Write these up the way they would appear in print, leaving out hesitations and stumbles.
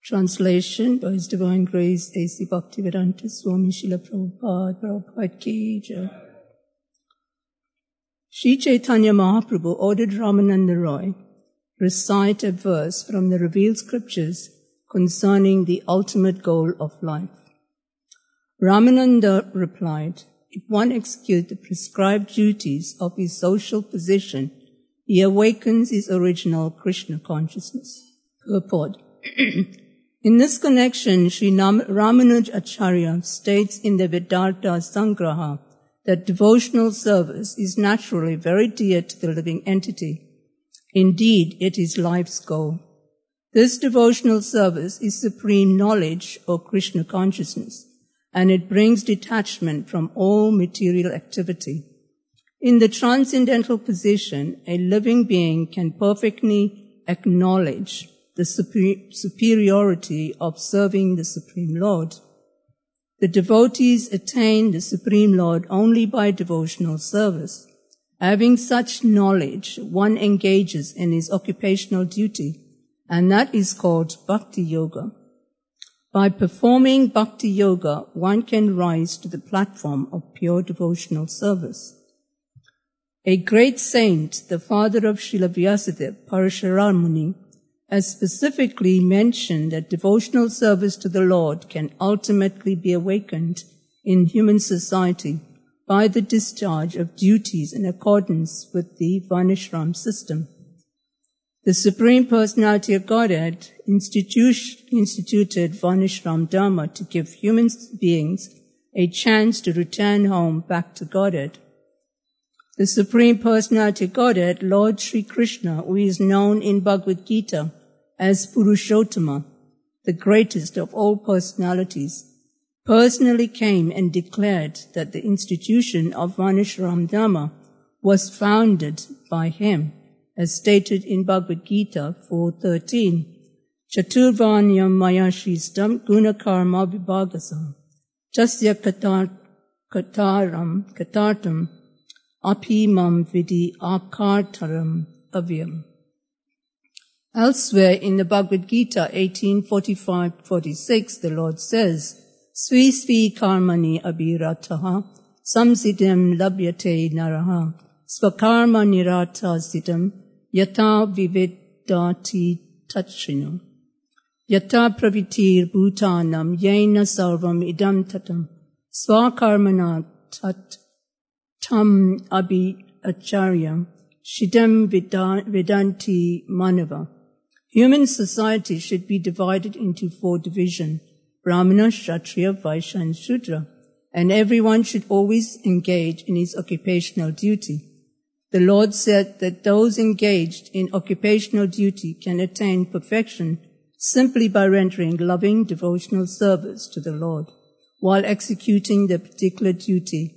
Translation by His Divine Grace A.C. Bhaktivedanta Swami Srila Prabhupada Ki Jai. Sri Chaitanya Mahaprabhu ordered Ramananda Roy recite a verse from the revealed scriptures concerning the ultimate goal of life. Ramananda replied, if one executes the prescribed duties of his social position, he awakens his original Krishna consciousness. Purport. In this connection, Sri Ramanuj Acharya states in the Vedanta Sangraha that devotional service is naturally very dear to the living entity. Indeed, it is life's goal. This devotional service is supreme knowledge or Krishna consciousness, and it brings detachment from all material activity. In the transcendental position, a living being can perfectly acknowledge the superiority of serving the Supreme Lord. The devotees attain the Supreme Lord only by devotional service. Having such knowledge, one engages in his occupational duty, and that is called Bhakti Yoga. By performing Bhakti Yoga, one can rise to the platform of pure devotional service. A great saint, the father of Srila Vyasadeva, Parasharara Muni, has specifically mentioned that devotional service to the Lord can ultimately be awakened in human society by the discharge of duties in accordance with the Varnashram system. The Supreme Personality of Godhead instituted Varnashram Dharma to give human beings a chance to return home back to Godhead. The Supreme Personality of Godhead, Lord Sri Krishna, who is known in Bhagavad Gita as Purushottama, the greatest of all personalities, personally came and declared that the institution of Varnashram Dharma was founded by him, as stated in Bhagavad Gita 4:13. Chaturvanyam maya shristam gunakarma vibhagasam chasya katartam apimam vidi akartaram avyam. Elsewhere in the Bhagavad Gita 18:45-46, the Lord says, Svi svi karmani abhirataha samsidam labhyate naraha svakarma nirata siddham yata vivedati tachrino yata pravitir bhutanam yena sarvam idam tatam svakarmana tat tam abhi acharyam shidam vedanti manava. Human society should be divided into 4 divisions, Brahmana, Kshatriya, Vaishya and Shudra, and everyone should always engage in his occupational duty. The Lord said that those engaged in occupational duty can attain perfection simply by rendering loving devotional service to the Lord while executing their particular duty.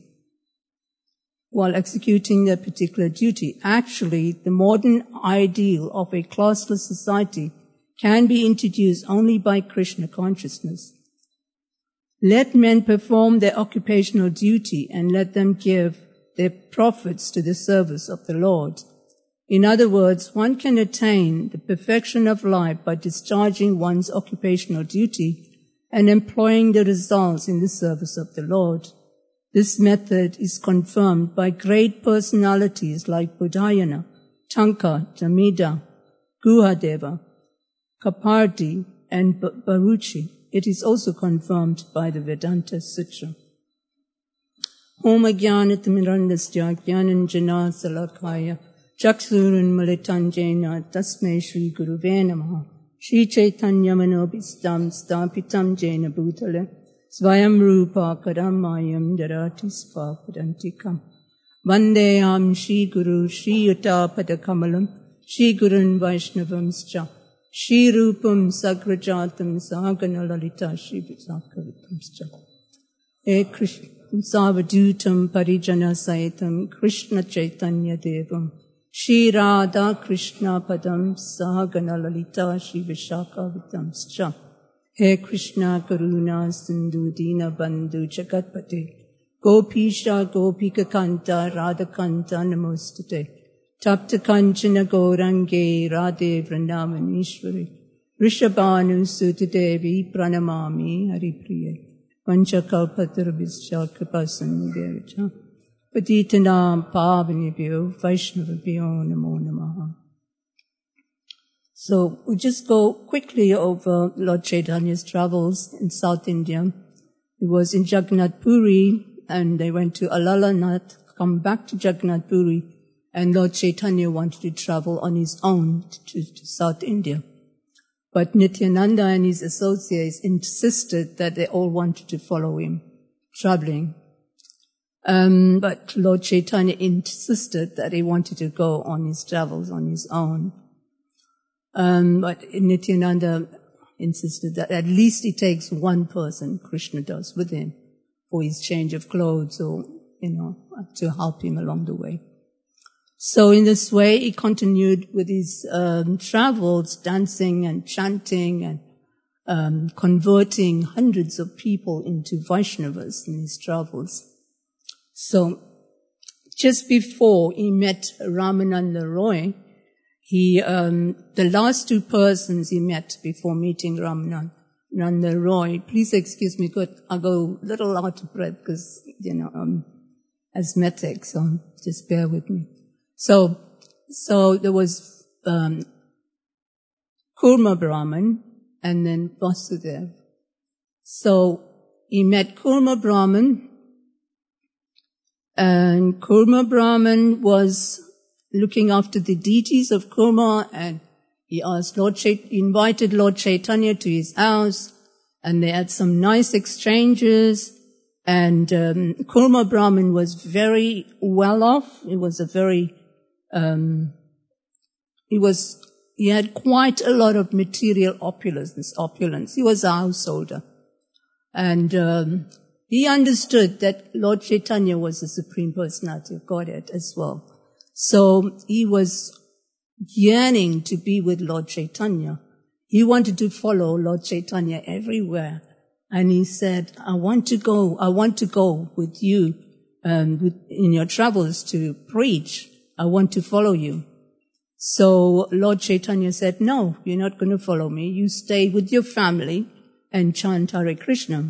Actually, the modern ideal of a classless society can be introduced only by Krishna consciousness. Let men perform their occupational duty and let them give their profits to the service of the Lord. In other words, one can attain the perfection of life by discharging one's occupational duty and employing the results in the service of the Lord. This method is confirmed by great personalities like Bodhayana, Tanka, Jamida, Guhadeva, Kapardi, and Baruchi. It is also confirmed by the Vedanta Sutra. Om Ajnanatirmirandasya Jnananjana Salakaya Chaksurun Malitanjena Tasmai Shri Guruve Namaha Shri Chaitanya Manobhistam Stapitam Jena Bhutale Svayam Rupa Kadamayam Darati Svapadantikam Vandeyam Shri Guru Shri Yuta Padakamalam Shri Gurun Vaishnavamscha Shri Rupam Sagrajatam Sahagana Lalita Shri Visakavitamscha E Krishna Savadutam Parijana Saitam Krishna Chaitanya Devam Shri Radha Krishna Padam Sahagana Lalita Shri Vishakavitamscha He Krishna Karuna Sindhu Dina Bandhu Jagatpate Gopisha Gopika Kanta Radha Kanta Namostate Tapta Kanchana Gaurange Radhe Vrindavaneshwari Rishabhanu Sutadevi Pranamami Haripriye Vanchakalpatarabhischa Kripasanudevcha Patitanam Pavanibhyo Vaishnavabhyo Namo Namaha. So we'll just go quickly over Lord Chaitanya's travels in South India. He was in Jagannath Puri and they went to Alalanath, come back to Jagannath Puri, and Lord Chaitanya wanted to travel on his own to South India. But Nityananda and his associates insisted that they all wanted to follow him, traveling. But Lord Chaitanya insisted that he wanted to go on his travels on his own. But Nityananda insisted that at least he takes one person, Krishna does, with him for his change of clothes or, to help him along the way. So in this way, he continued with his travels, dancing and chanting and converting hundreds of people into Vaishnavas in his travels. So just before he met Ramananda Roy, the last two persons he met before meeting Ramananda Roy, please excuse me, I'll go a little out of breath because, asthmatic, so just bear with me. So there was, Kurma Brahman and then Vasudev. So he met Kurma Brahman, and Kurma Brahman was looking after the deities of Kurma, and he invited Lord Chaitanya to his house, and they had some nice exchanges, and Kurma Brahman was very well off. He was he had quite a lot of material opulence. He was a householder. And he understood that Lord Chaitanya was the Supreme Personality of Godhead as well. So he was yearning to be with Lord Chaitanya. He wanted to follow Lord Chaitanya everywhere. And he said, I want to go with you in your travels to preach. I want to follow you. So Lord Chaitanya said, no, you're not going to follow me. You stay with your family and chant Hare Krishna.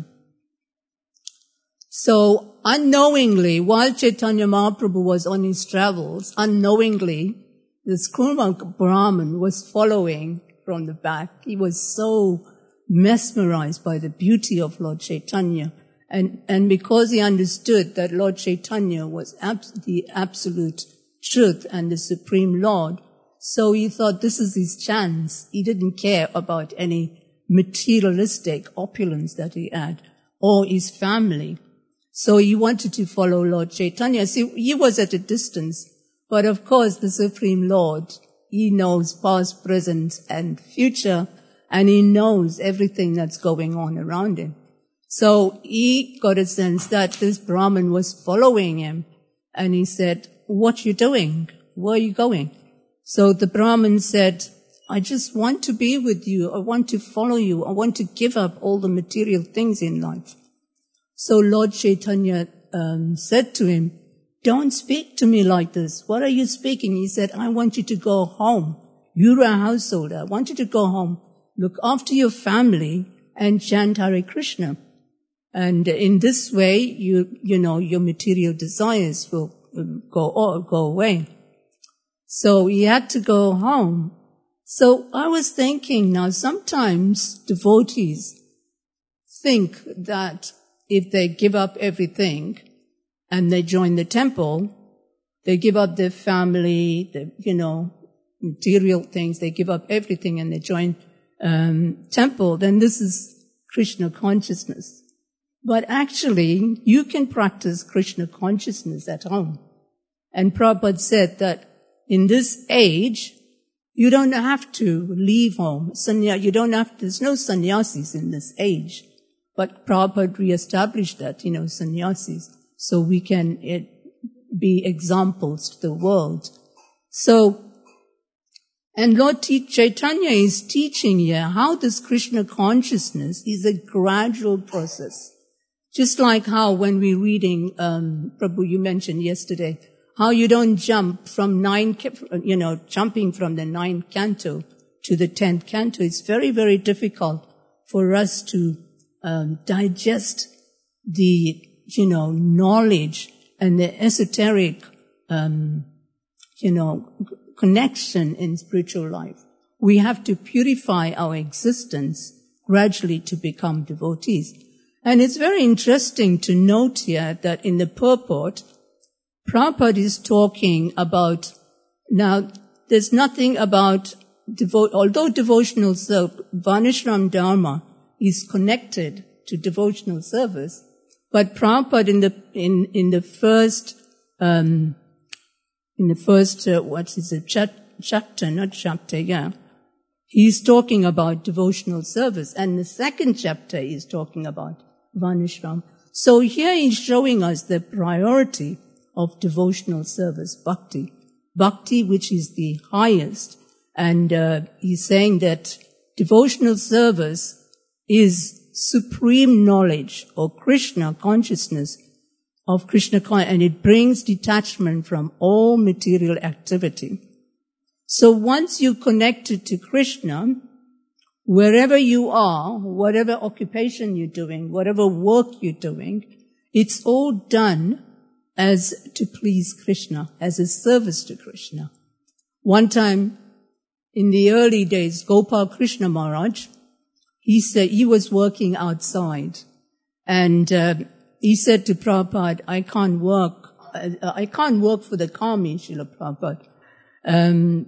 So unknowingly, while Chaitanya Mahaprabhu was on his travels, unknowingly, this Kurma Brahman was following from the back. He was so mesmerized by the beauty of Lord Chaitanya. And because he understood that Lord Chaitanya was the absolute truth and the Supreme Lord, so he thought this is his chance. He didn't care about any materialistic opulence that he had or his family. So he wanted to follow Lord Chaitanya. See, he was at a distance, but of course the Supreme Lord, he knows past, present, and future, and he knows everything that's going on around him. So he got a sense that this Brahmin was following him, and he said, what you doing? Where are you going? So the Brahmin said, I just want to be with you. I want to follow you. I want to give up all the material things in life. So Lord Chaitanya said to him, don't speak to me like this. What are you speaking? He said, I want you to go home. You're a householder. I want you to go home, look after your family, and chant Hare Krishna. And in this way, your material desires will go away. So he had to go home. So I was thinking now, sometimes devotees think that if they give up everything and they join the temple, they give up their family, material things, they give up everything and they join temple, then this is Krishna consciousness. But actually, you can practice Krishna consciousness at home. And Prabhupada said that in this age, you don't have to leave home. There's no sannyasis in this age. But Prabhupada reestablished that, sannyasis, so we can be examples to the world. So, and Lord Chaitanya is teaching here how this Krishna consciousness is a gradual process. Just like how when we're reading, Prabhu, you mentioned yesterday, how you don't jump from jumping from the 9th canto to the 10th canto, it's very, very difficult for us to digest the, knowledge and the esoteric, connection in spiritual life. We have to purify our existence gradually to become devotees. And it's very interesting to note here that in the purport, Prabhupada is talking about, now there's nothing about, although devotional service, Varnashram Dharma is connected to devotional service, but Prabhupada in the first chapter, he's talking about devotional service, and the second chapter is talking about Varnashram. So here he's showing us the priority of devotional service, bhakti. Bhakti, which is the highest. And he's saying that devotional service is supreme knowledge or Krishna consciousness of Krishna, and it brings detachment from all material activity. So once you're connected to Krishna, wherever you are, whatever occupation you're doing, whatever work you're doing, it's all done as to please Krishna, as a service to Krishna. One time, in the early days, Gopal Krishna Maharaj, he said he was working outside, and he said to Prabhupada, I can't work for the Kami, Srila Prabhupada.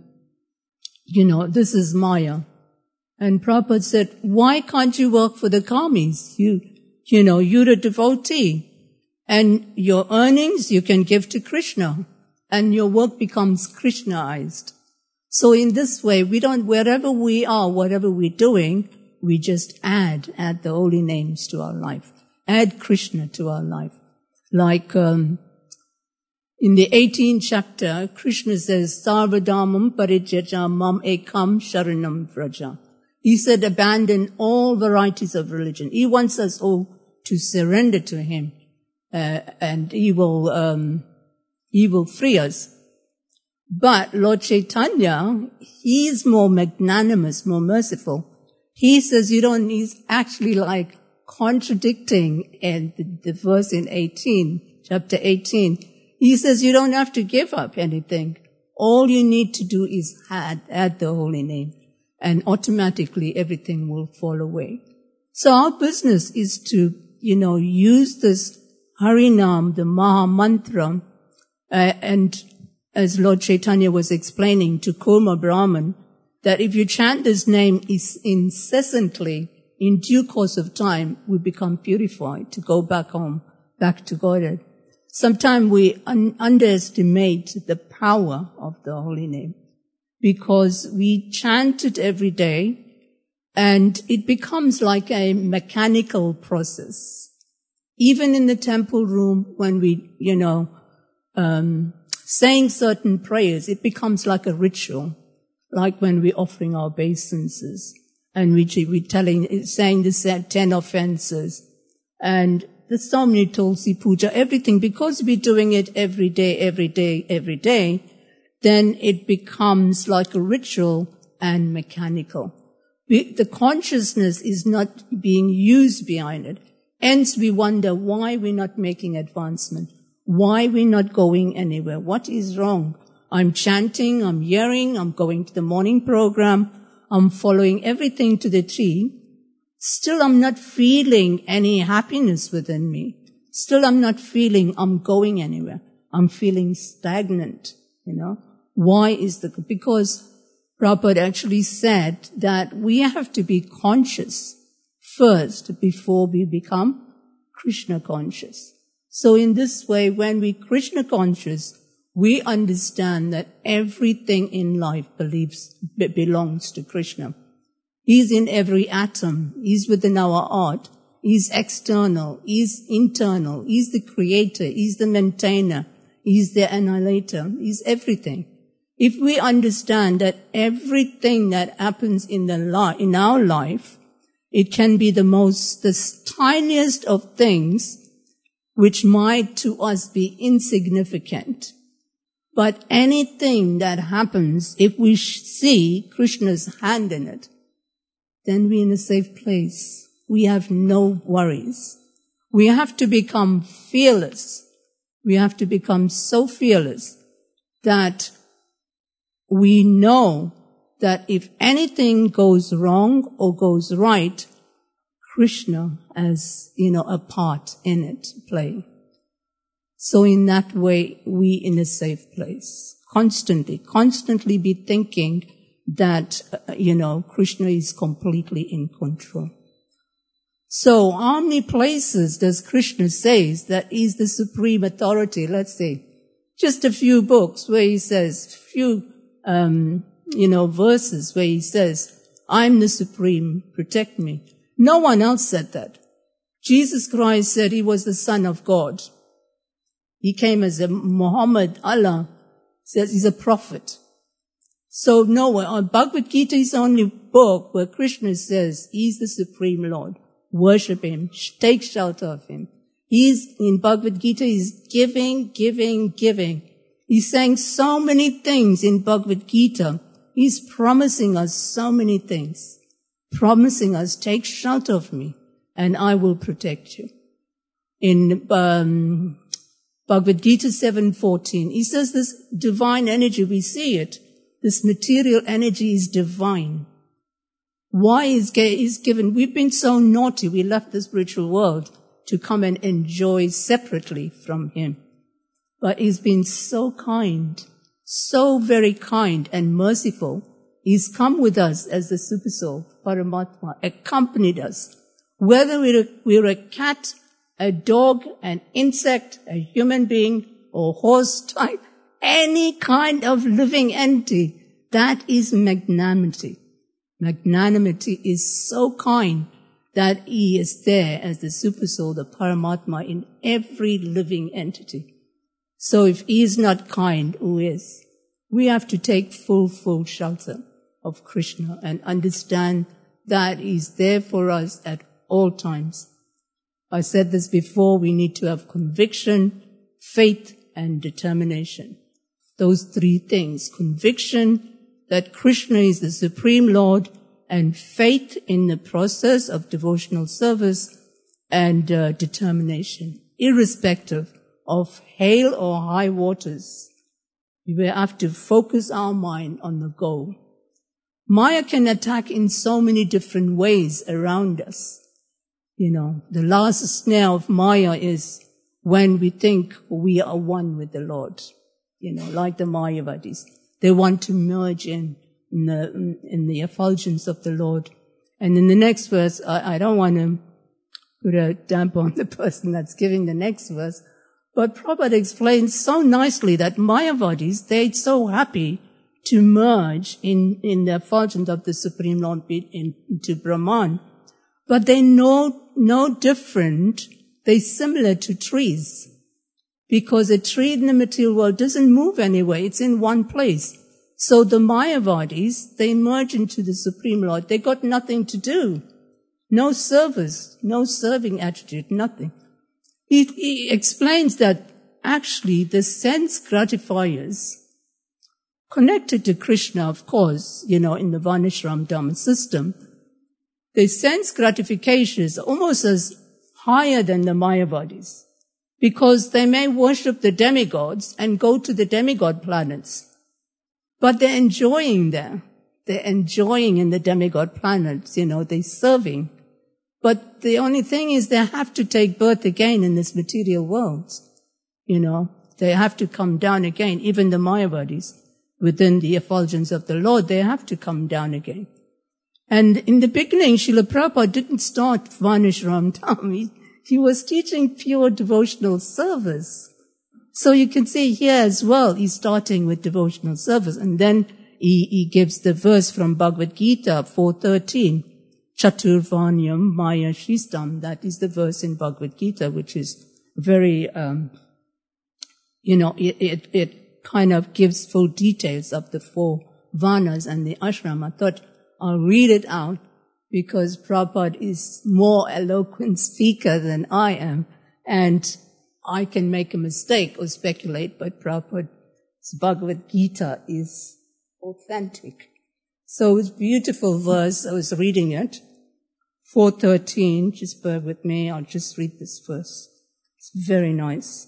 This is Maya. And Prabhupada said, why can't you work for the Kamis? You're a devotee. And your earnings you can give to Krishna. And your work becomes Krishnaized. So in this way, wherever we are, whatever we're doing, we just add the holy names to our life. Add Krishna to our life. Like, in the 18th chapter, Krishna says, Sarvadhamam parijyaja mam ekam sharanam vraja. He said, abandon all varieties of religion. He wants us all to surrender to him, and he will free us. But Lord Chaitanya, he's more magnanimous, more merciful. He says he's actually like contradicting the verse in chapter 18. He says you don't have to give up anything. All you need to do is add the holy name, and automatically everything will fall away. So our business is to, use this Harinam, the Maha Mantra, and as Lord Chaitanya was explaining to Kurma Brahman, that if you chant this name incessantly, in due course of time, we become purified to go back home, back to Godhead. Sometimes we underestimate the power of the holy name, because we chant it every day, and it becomes like a mechanical process. Even in the temple room, when we, saying certain prayers, it becomes like a ritual, like when we're offering our obeisances, and we're saying the 10 offenses, and the Samni Tulsi Puja, everything, because we're doing it every day, then it becomes like a ritual and mechanical. The consciousness is not being used behind it. Hence we wonder why we're not making advancement, why we're not going anywhere. What is wrong? I'm chanting, I'm hearing, I'm going to the morning program, I'm following everything to the T. Still I'm not feeling any happiness within me. Still I'm not feeling I'm going anywhere. I'm feeling stagnant, Why is because Prabhupada actually said that we have to be conscious first before we become Krishna conscious. So in this way, when we Krishna conscious, we understand that everything in life belongs to Krishna. He's in every atom. He's within our heart. He's external. He's internal. He's the creator. He's the maintainer. He's the annihilator. He's everything. If we understand that everything that happens in our life, it can be the tiniest of things which might to us be insignificant. But anything that happens, if we see Krishna's hand in it, then we're in a safe place. We have no worries. We have to become fearless. We have to become so fearless that we know that if anything goes wrong or goes right, Krishna has, a part in it to play. So in that way, we in a safe place. Constantly be thinking that, Krishna is completely in control. So how many places does Krishna say that he's the supreme authority? Let's say just a few books where he says, verses where he says, I'm the supreme, protect me. No one else said that. Jesus Christ said he was the Son of God. He came as a Muhammad, Allah says he's a prophet. So nowhere, Bhagavad Gita is the only book where Krishna says he's the supreme Lord. Worship him, take shelter of him. In Bhagavad Gita, he's giving. He's saying so many things in Bhagavad Gita. He's promising us so many things. Promising us, take shelter of me and I will protect you. In Bhagavad Gita 7:14, he says this divine energy, we see it. This material energy is divine. Why is given? We've been so naughty, we left the spiritual world to come and enjoy separately from him. But he's been so kind, so very kind and merciful. He's come with us as the Super Soul, Paramatma, accompanied us. Whether we're a cat, a dog, an insect, a human being, or horse type, any kind of living entity, that is magnanimity. Magnanimity is so kind that he is there as the Super Soul, the Paramatma, in every living entity. So if he is not kind, who is? We have to take full shelter of Krishna and understand that he's there for us at all times. I said this before, we need to have conviction, faith, and determination. Those three things: conviction that Krishna is the Supreme Lord, and faith in the process of devotional service, and determination, irrespective of hail or high waters. We will have to focus our mind on the goal. Maya can attack in so many different ways around us. The last snare of Maya is when we think we are one with the Lord. Like the Mayavadis. They want to merge in the effulgence of the Lord. And in the next verse, I don't want to put a damper on the person that's giving the next verse, but Prabhupada explains so nicely that Mayavadis, they're so happy to merge in the effulgence of the Supreme Lord into Brahman, but they're no different. They're similar to trees, because a tree in the material world doesn't move anywhere. It's in one place. So the Mayavadis, they merge into the Supreme Lord. They got nothing to do. No service, no serving attitude, nothing. He explains that actually the sense gratifiers connected to Krishna, of course, in the Varnashram Dharma system, the sense gratification is almost as higher than the Mayavadis, because they may worship the demigods and go to the demigod planets. But they're enjoying there. They're enjoying in the demigod planets, they're serving. But the only thing is they have to take birth again in this material world. They have to come down again. Even the Mayavadis, within the effulgence of the Lord, they have to come down again. And in the beginning, Srila Prabhupada didn't start Varnashram Dharma. He was teaching pure devotional service. So you can see here as well, he's starting with devotional service. And then he gives the verse from Bhagavad Gita 4:13, Chaturvanyam Maya Shistam. That is the verse in Bhagavad Gita, which is very, it kind of gives full details of the 4 Varnas and the ashram. I thought I'll read it out because Prabhupada is more eloquent speaker than I am. And I can make a mistake or speculate, but Prabhupada Bhagavad Gita is authentic. So it's a beautiful verse. I was reading it. 4:13. Just bear with me. I'll just read this verse. It's very nice.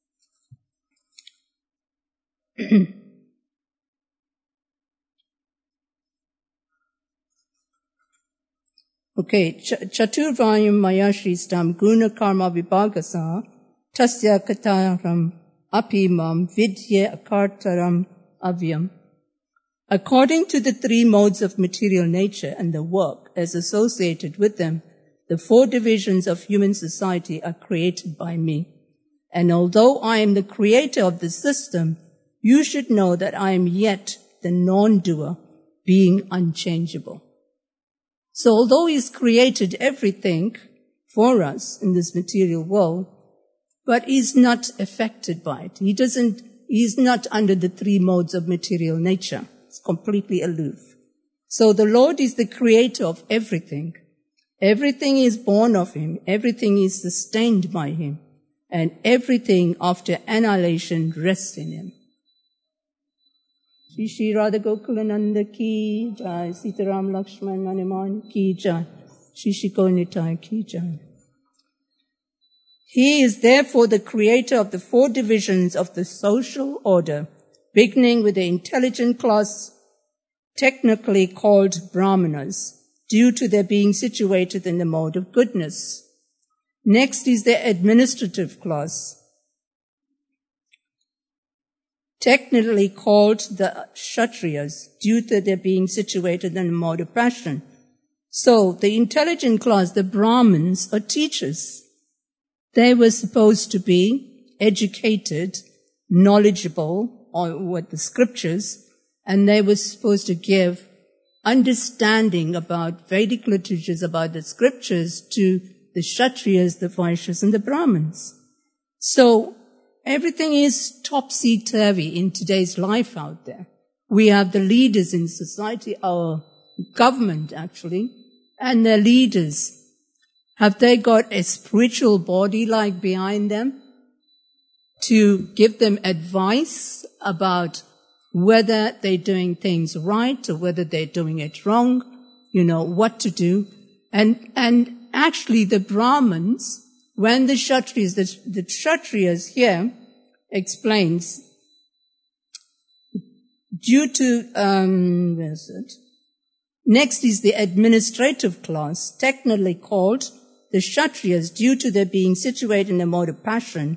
Okay. Chaturvayam maya shristam guna karma vibhagasa tasya kataram apimam vidya akartaram avyam. According to the three modes of material nature and the work as associated with them, the four divisions of human society are created by me. And although I am the creator of the system, you should know that I am yet the non-doer, being unchangeable. So although He's created everything for us in this material world, but He's not affected by it. He's not under the three modes of material nature. It's completely aloof. So the Lord is the creator of everything. Everything is born of Him. Everything is sustained by Him. And everything after annihilation rests in Him. Shri Shri Radha Gokulananda ki jai, Sitaram Lakshman Hanuman ki jai, Shri Shri Gaura ki jai. He is therefore the creator of the four divisions of the social order, beginning with the intelligent class, technically called Brahmanas, due to their being situated in the mode of goodness. Next is the administrative class, technically called the Kshatriyas, due to their being situated in the mode of passion. So the intelligent class, the Brahmins, are teachers. They were supposed to be educated, knowledgeable with the scriptures, and they were supposed to give understanding about Vedic literatures, about the scriptures to the Kshatriyas, the Vaishyas, and the Brahmins. So everything is topsy-turvy in today's life out there. We have the leaders in society, our government actually, and their leaders. Have they got a spiritual body like behind them to give them advice about whether they're doing things right or whether they're doing it wrong, what to do? And actually the Brahmins, when the Kshatriyas, the Kshatriyas here explains, due to, where is it? Next is the administrative class, technically called the Kshatriyas, due to their being situated in a mode of passion.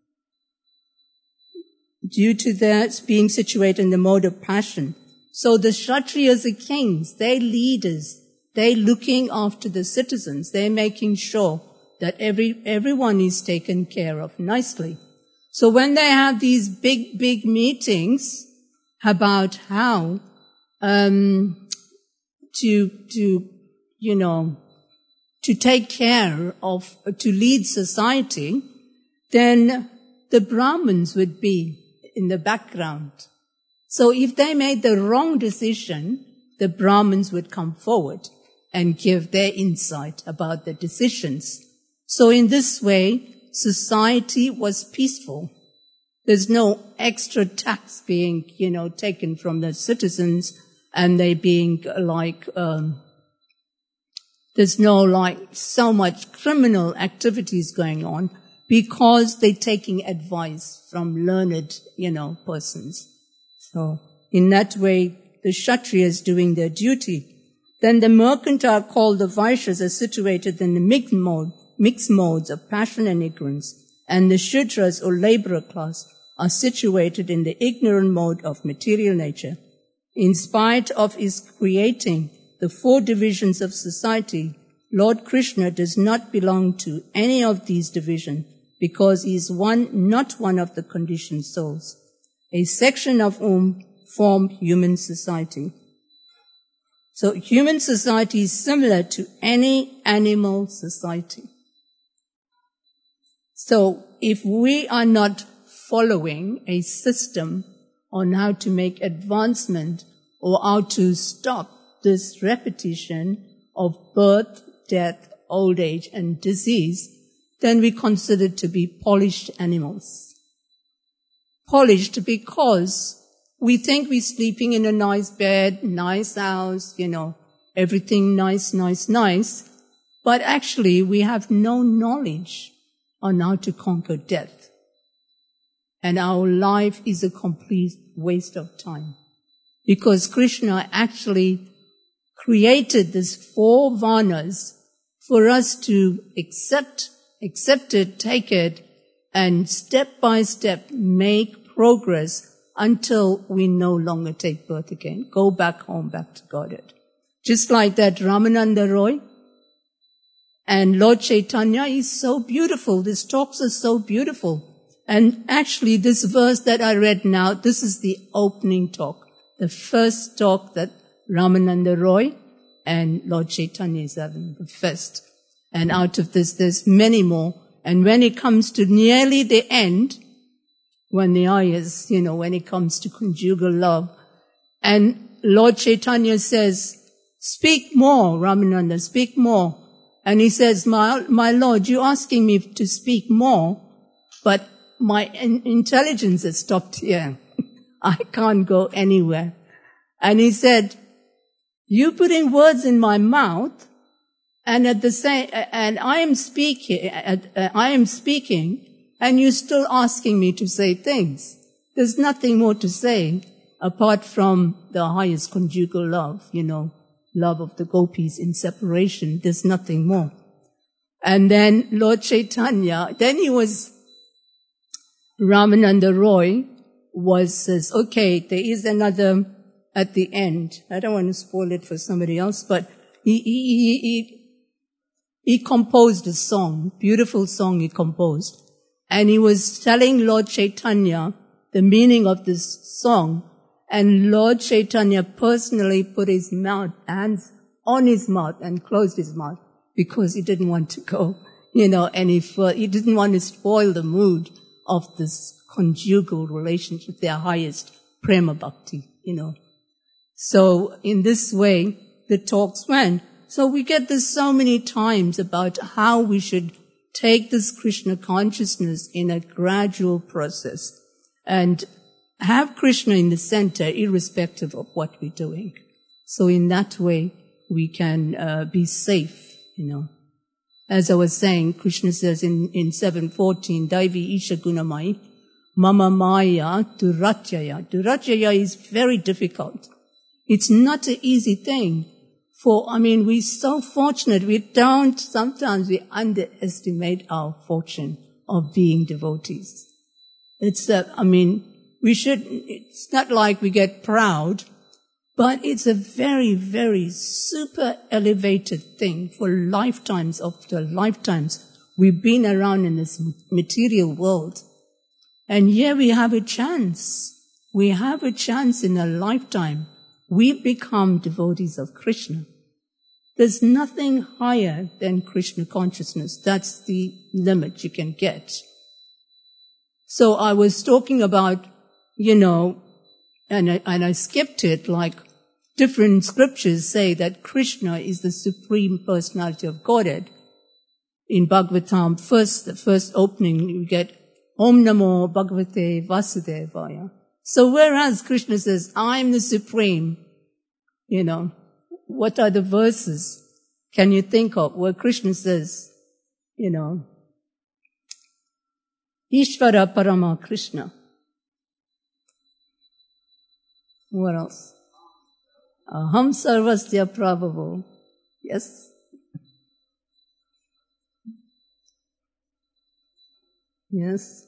Due to their being situated in the mode of passion. So the Kshatriyas are kings, they're leaders, they're looking after the citizens, they're making sure that everyone is taken care of nicely. So when they have these big meetings about how to take care of, to lead society, then the Brahmins would be in the background. So if they made the wrong decision, the Brahmins would come forward and give their insight about the decisions. So in this way, society was peaceful. There's no extra tax being, taken from the citizens, and they being there's no so much criminal activities going on, because they're taking advice from learned, persons. So in that way, the Kshatriyas doing their duty. Then the mercantile called the Vaishyas are situated in the mixed modes of passion and ignorance, and the Shudras or laborer class are situated in the ignorant mode of material nature. In spite of His creating the four divisions of society, Lord Krishna does not belong to any of these divisions, because He is not one of the conditioned souls, a section of whom form human society. So human society is similar to any animal society. So if we are not following a system on how to make advancement or how to stop this repetition of birth, death, old age, and disease, then we consider to be polished animals. polished because we think we're sleeping in a nice bed, nice house, everything nice. But actually, we have no knowledge on how to conquer death. And our life is a complete waste of time. Because Krishna actually created these 4 varnas for us to accept it, take it, and step by step make progress until we no longer take birth again. Go back home, back to Godhead. Just like that Ramananda Roy and Lord Chaitanya is so beautiful. These talks are so beautiful. And actually this verse that I read now, this is the opening talk. The first talk that Ramananda Roy and Lord Chaitanya is having, the first. And out of this, there's many more. And when it comes to nearly the end, when the ayahs, when it comes to conjugal love, and Lord Chaitanya says, speak more, Ramananda, speak more. And he says, my Lord, you're asking me to speak more, but my intelligence has stopped here. I can't go anywhere. And he said, you putting words in my mouth, and I am speaking, and you're still asking me to say things. There's nothing more to say apart from the highest conjugal love, love of the gopis in separation. There's nothing more. And then Lord Chaitanya, Ramananda Roy says, okay, there is another at the end. I don't want to spoil it for somebody else, but he composed a song, beautiful song he composed. And he was telling Lord Chaitanya the meaning of this song. And Lord Chaitanya personally put his hands on his mouth and closed his mouth because he didn't want to go, any further. He didn't want to spoil the mood of this conjugal relationship, their highest prema bhakti, So in this way, the talks went. So we get this so many times about how we should take this Krishna consciousness in a gradual process and have Krishna in the center irrespective of what we're doing. So in that way, we can be safe, As I was saying, Krishna says in 7:14, Daivi Isha Gunamai, Mama Maya Duratyaya. Duratyaya is very difficult. It's not an easy thing. We're so fortunate. Sometimes we underestimate our fortune of being devotees. It's not like we get proud, but it's a very, very super elevated thing for lifetimes after lifetimes. We've been around in this material world. And here we have a chance. We have a chance in a lifetime. We become devotees of Krishna. There's nothing higher than Krishna consciousness. That's the limit you can get. So I was talking about, and I skipped it, like different scriptures say that Krishna is the supreme personality of Godhead. In Bhagavatam, the first opening, you get Om Namo Bhagavate Vasudevaya. So whereas Krishna says, I'm the supreme, what are the verses can you think of where Krishna says, Ishvara Parama Krishna. What else? Aham Sarvasya Prabhavo. Yes? Yes?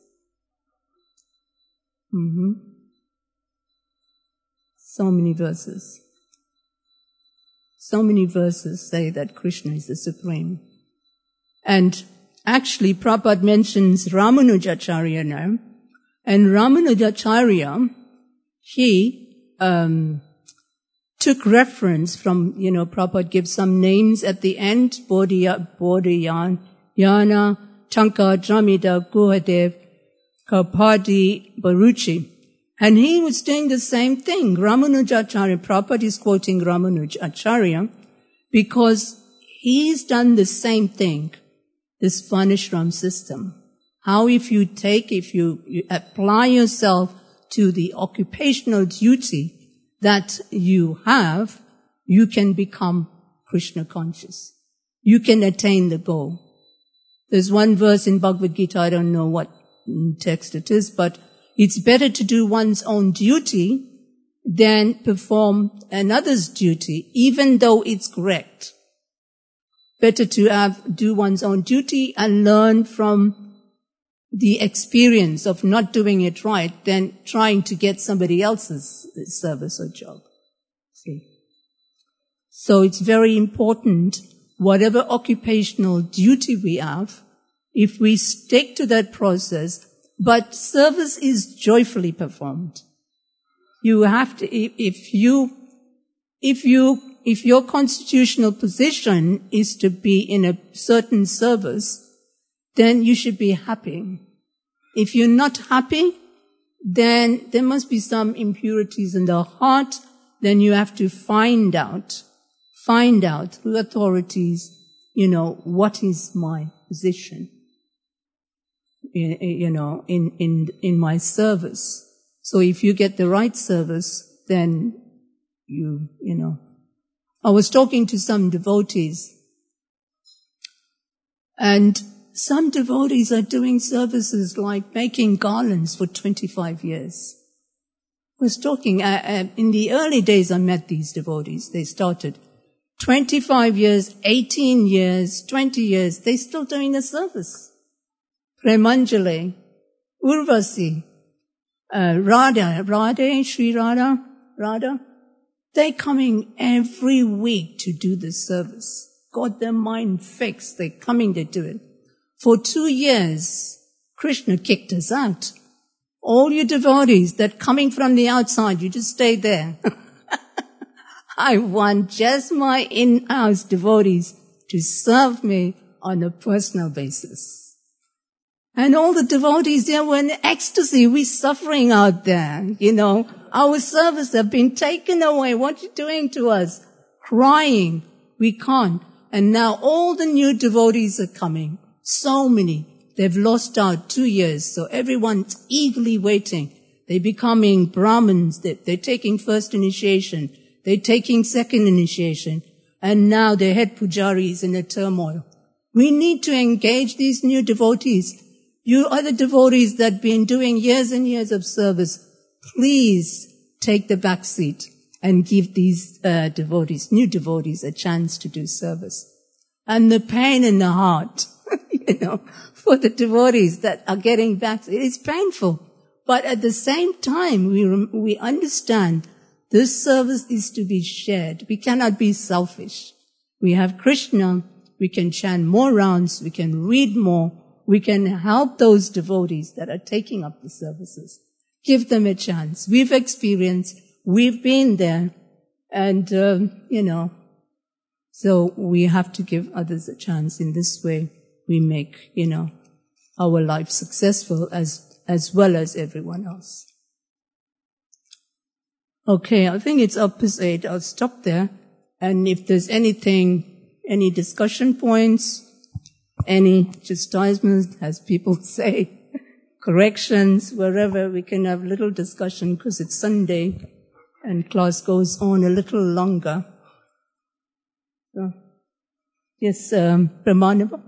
So many verses. So many verses say that Krishna is the supreme. And actually, Prabhupada mentions Ramanujacharya now. And Ramanujacharya, he took reference from, Prabhupada gives some names at the end, Bodhayana, Chanka, Dramida, Guhadev, Karpadi, Baruchi. And he was doing the same thing. Ramanujacharya, Prabhupada is quoting Ramanujacharya because he's done the same thing, this Varnashram system. How if you apply yourself to the occupational duty that you have, you can become Krishna conscious. You can attain the goal. There's one verse in Bhagavad Gita, I don't know what text it is, but it's better to do one's own duty than perform another's duty, even though it's correct. Better to do one's own duty and learn from the experience of not doing it right than trying to get somebody else's service or job. See? So it's very important, whatever occupational duty we have, if we stick to that process, but service is joyfully performed. You have to, if your constitutional position is to be in a certain service, then you should be happy. If you're not happy, then there must be some impurities in the heart. Then you have to find out through authorities, what is my position, in my service. So if you get the right service, then I was talking to some devotees, and some devotees are doing services like making garlands for 25 years. I was talking, in the early days I met these devotees. They started 25 years, 18 years, 20 years. They're still doing the service. Premanjali, Urvasi, Sri Radha, they're coming every week to do the service. Got their mind fixed. They're coming to do it. For 2 years, Krishna kicked us out. All you devotees that coming from the outside, you just stay there. I want just my in-house devotees to serve me on a personal basis. And all the devotees there were in ecstasy. We're suffering out there, Our service have been taken away. What are you doing to us? Crying. We can't. And now all the new devotees are coming. So many. They've lost out 2 years. So everyone's eagerly waiting. They're becoming Brahmins. They're taking first initiation. They're taking second initiation. And now their head pujari is in a turmoil. We need to engage these new devotees. You other devotees that have been doing years and years of service, please take the back seat and give these new devotees, a chance to do service. And the pain in the heart, for the devotees that are getting back, it is painful. But at the same time, we understand this service is to be shared. We cannot be selfish. We have Krishna. We can chant more rounds. We can read more. We can help those devotees that are taking up the services. Give them a chance. We've experienced, we've been there, and, so we have to give others a chance. In this way, we make, our life successful as well as everyone else. Okay, I think it's up to 8. I'll stop there. And if there's any discussion points, any chastisements, as people say, corrections, wherever, we can have little discussion because it's Sunday and class goes on a little longer. So, yes, Pramanava.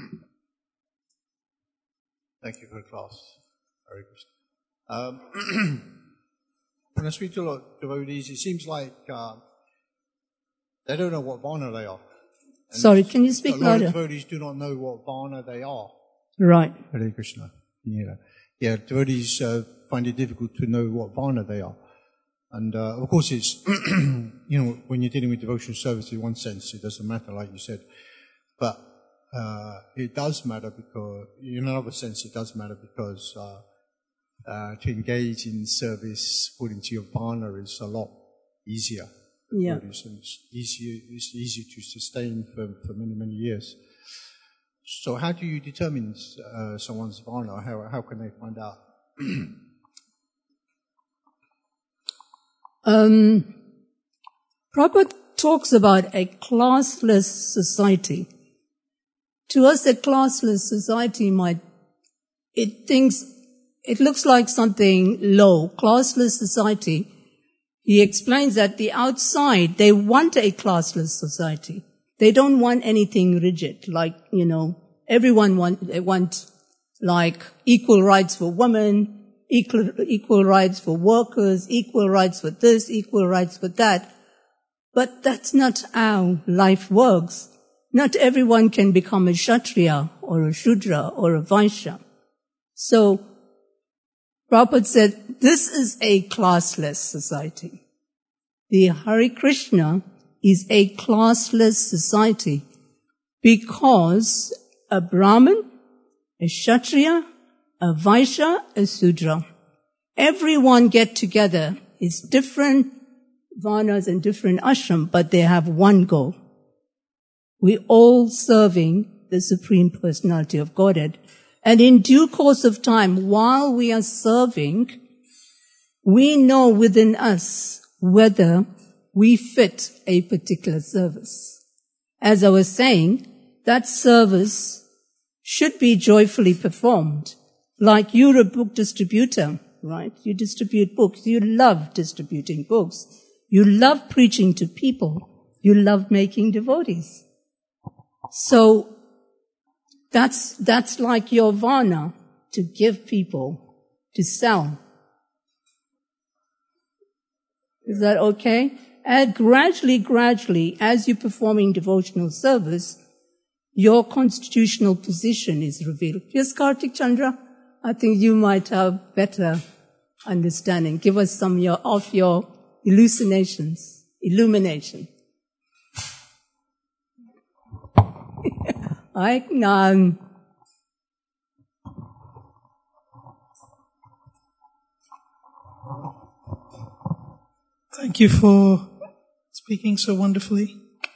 Thank you for the class. Very good. When I speak to a lot of devotees, it seems like they don't know what varna they are. And sorry, can you speak louder? A lot of devotees do not know what varna they are. Right. Hare Krishna. Yeah, devotees find it difficult to know what varna they are. And of course it's, when you're dealing with devotional service, in one sense it doesn't matter, like you said. But it does matter because, in another sense it does matter because to engage in service according to your varna is a lot easier. Yeah. It's easier to sustain for many, many years. So how do you determine someone's varna? How can they find out? Prabhupada talks about a classless society. To us, a classless society might it looks like something low, classless society. He explains that the outside, they want a classless society. They don't want anything rigid, like, they want like equal rights for women, equal rights for workers, equal rights for this, equal rights for that. But that's not how life works. Not everyone can become a Kshatriya or a Shudra or a Vaishya. So, Prabhupada said, this is a classless society. The Hare Krishna is a classless society because a Brahmin, a Kshatriya, a Vaishya, a Sudra, everyone get together. It's different varnas and different ashram, but they have one goal. We're all serving the Supreme Personality of Godhead. And in due course of time, while we are serving, we know within us whether we fit a particular service. As I was saying, that service should be joyfully performed. Like you're a book distributor, right? You distribute books. You love distributing books. You love preaching to people. You love making devotees. So that's like your varna, to give people, to sell. Is that okay? And gradually, as you're performing devotional service, your constitutional position is revealed. Yes, Kartik Chandra, I think you might have better understanding. Give us some of your illumination. Thank you for speaking so wonderfully.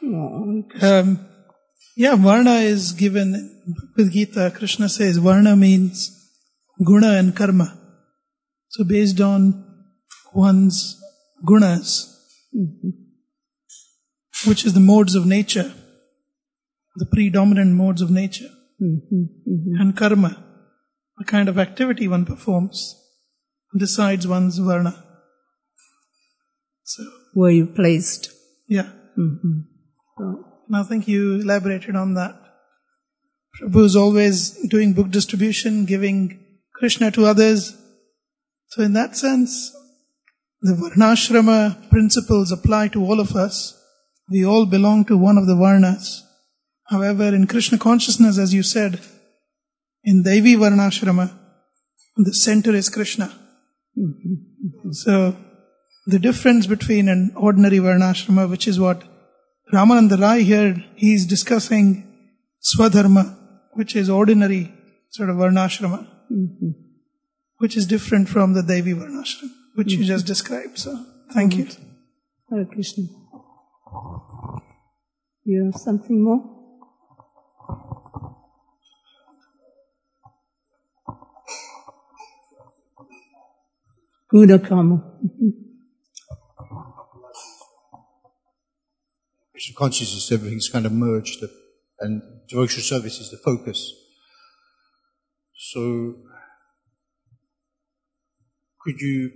Varna is given in Bhagavad Gita. Krishna says Varna means guna and karma. So based on one's gunas, which is the modes of nature, the predominant modes of nature, and karma, the kind of activity one performs, decides one's varna. So, where you placed. Yeah. And I think you elaborated on that. Prabhu is always doing book distribution, giving Krishna to others. So in that sense, the Varnashrama principles apply to all of us. We all belong to one of the Varnas. However, in Krishna consciousness, as you said, in Devi Varnashrama, the center is Krishna. So, the difference between an ordinary Varnashrama, which is what Ramananda Rai here, he's discussing Swadharma, which is ordinary sort of Varnashrama, which is different from the Devi Varnashrama, which you just described. So, thank you. Hare Krishna. You have something more? Guna Karma. Krishna consciousness, everything's kind of merged, and devotional service is the focus. So, could you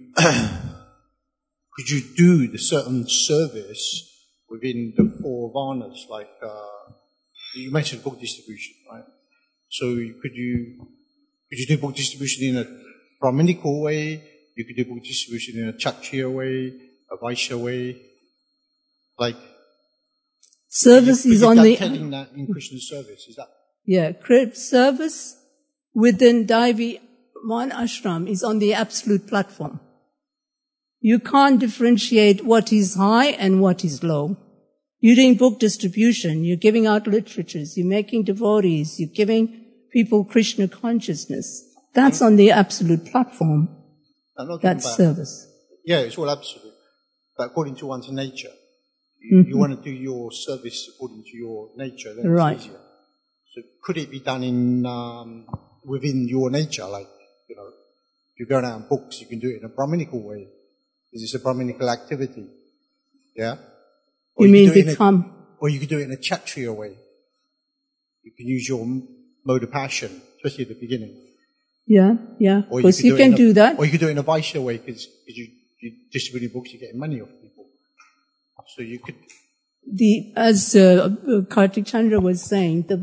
do the certain service within the four varnas, like you mentioned book distribution, right? So, could you do book distribution in a Brahminical way? You could do book distribution in a Kshatriya way, a Vaishya way, like. Service is on the. Telling that in Krishna's service, is that? Yeah, service within Devi Varna Ashram is on the absolute platform. You can't differentiate what is high and what is low. You're doing book distribution, you're giving out literatures, you're making devotees, you're giving people Krishna consciousness. That's on the absolute platform. That's service. Yeah, it's all absolute. But according to one's nature. You want to do your service according to your nature, then it's easier. So could it be done in within your nature? Like, if you're going out on books, you can do it in a Brahminical way. Is this a Brahminical activity? Yeah? Or you mean become? Or you could do it in a Kshatriya way. You can use your mode of passion, especially at the beginning. Yeah. Because you can do that. Or you could do it in a Vaishya way, because you distributing books, you're getting money off people. So you could... As Kartik Chandra was saying, the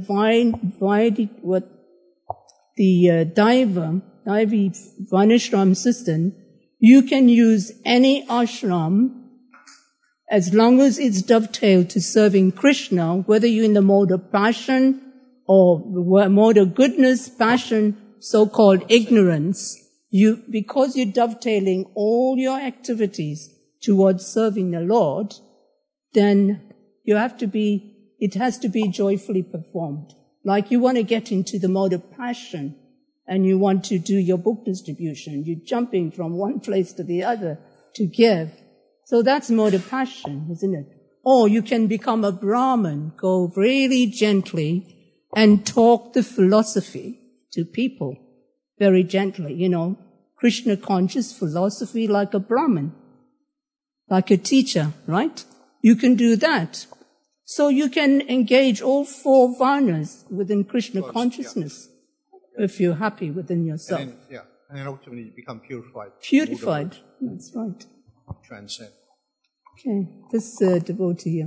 Daivi Varnashram system, you can use any ashram as long as it's dovetailed to serving Krishna, whether you're in the mode of passion or mode of goodness, passion, so-called ignorance. Because you're dovetailing all your activities towards serving the Lord, then it has to be joyfully performed. Like you want to get into the mode of passion and you want to do your book distribution. You're jumping from one place to the other to give. So that's mode of passion, isn't it? Or you can become a Brahmin, go really gently and talk the philosophy to people very gently, Krishna conscious philosophy like a Brahmin, like a teacher, right? You can do that. So you can engage all 4 varnas within Krishna consciousness if you're happy within yourself. And then ultimately you become purified. Purified, that's right. Transcend. Okay, this devotee.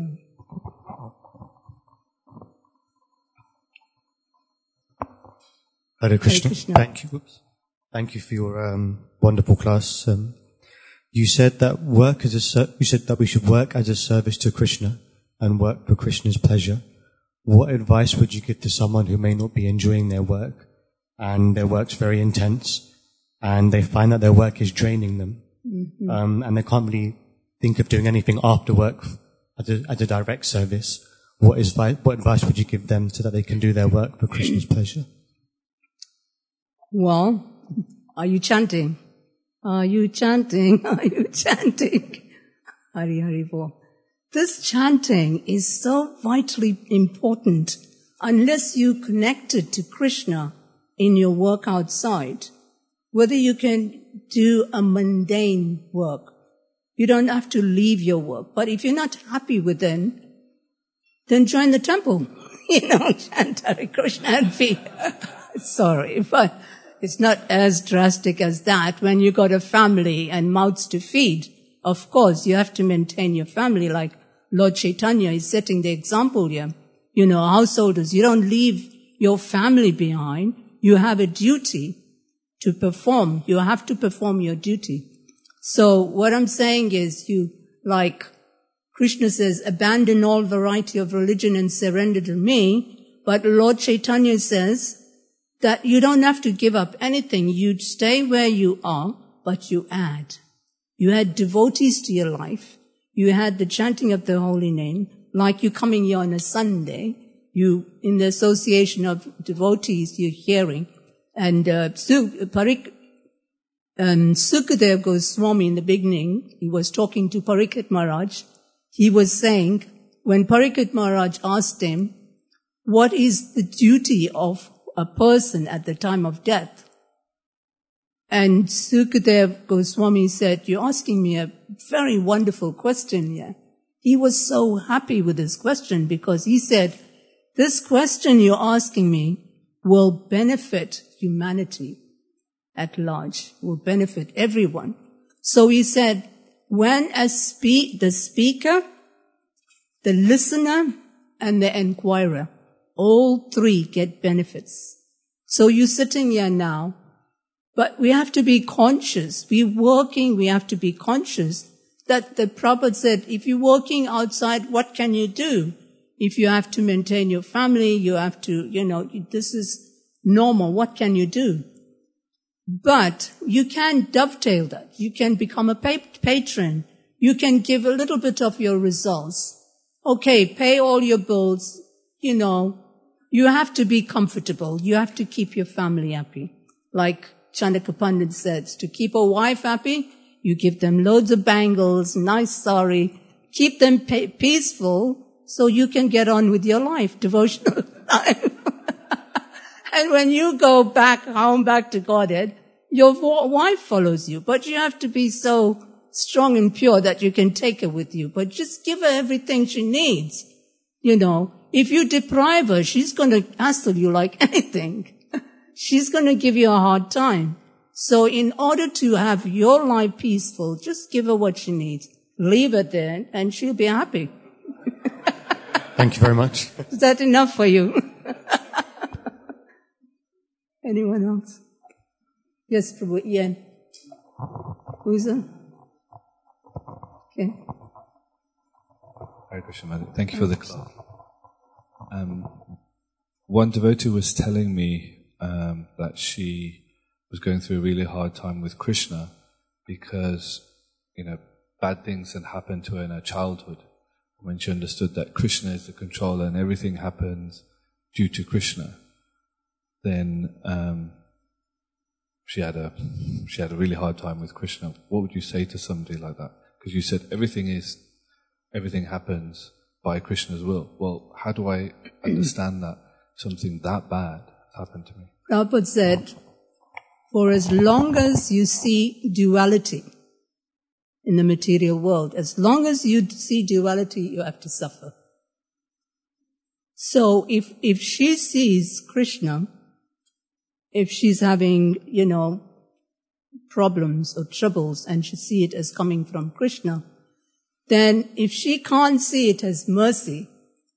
Hare Krishna. Thank you for your wonderful class. You said that we should work as a service to Krishna and work for Krishna's pleasure. What advice would you give to someone who may not be enjoying their work and their work's very intense and they find that their work is draining them, and they can't really think of doing anything after work as a direct service? What advice would you give them so that they can do their work for Krishna's pleasure? Well, are you chanting? Are you chanting? Are you chanting? Hari Hari Bol. This chanting is so vitally important. Unless you connected to Krishna in your work outside, whether you can do a mundane work, you don't have to leave your work. But if you're not happy within, then join the temple. Chant Hare Krishna and be sorry, but it's not as drastic as that. When you got a family and mouths to feed, of course, you have to maintain your family, like Lord Chaitanya is setting the example here. Householders, you don't leave your family behind. You have a duty to perform. You have to perform your duty. So what I'm saying is like Krishna says, abandon all variety of religion and surrender to me. But Lord Chaitanya says that you don't have to give up anything. You stay where you are, but you add. You add devotees to your life. You had the chanting of the holy name, like you coming here on a Sunday. You, in the association of devotees, you're hearing. And Sukadev Goswami in the beginning, he was talking to Parikshit Maharaj. He was saying, when Parikshit Maharaj asked him, what is the duty of a person at the time of death? And Sukadev Goswami said, you're asking me a very wonderful question here. He was so happy with this question because he said, this question you're asking me will benefit humanity at large, will benefit everyone. So he said, when the speaker, the listener, and the inquirer, all 3 get benefits. So you're sitting here now, but we have to be conscious. We're working, we have to be conscious that the Prabhupada said, if you're working outside, what can you do? If you have to maintain your family, you have to, this is normal. What can you do? But you can dovetail that. You can become a patron. You can give a little bit of your results. Okay, pay all your bills. You have to be comfortable. You have to keep your family happy. Like Chandaka Pandit says, to keep a wife happy, you give them loads of bangles, nice sari, keep them peaceful so you can get on with your life, devotional life. And when you go back home, back to Godhead, your wife follows you. But you have to be so strong and pure that you can take her with you. But just give her everything she needs. If you deprive her, she's going to hassle you like anything. she's going to give you a hard time. So in order to have your life peaceful, just give her what she needs. Leave her there and she'll be happy. Thank you very much. Is that enough for you? Anyone else? Yes, Prabhu. Ian. Who's that? Okay. Hare Krishna, Madam. Thank you for the class. One devotee was telling me that she was going through a really hard time with Krishna because, bad things had happened to her in her childhood. When she understood that Krishna is the controller and everything happens due to Krishna, then she had a really hard time with Krishna. What would you say to somebody like that? Because you said everything happens by Krishna's will. Well, how do I understand that something that bad happened to me? Prabhupada said, for as long as you see duality in the material world, as long as you see duality, you have to suffer. So if she sees Krishna, if she's having, problems or troubles and she see it as coming from Krishna, then if she can't see it as mercy,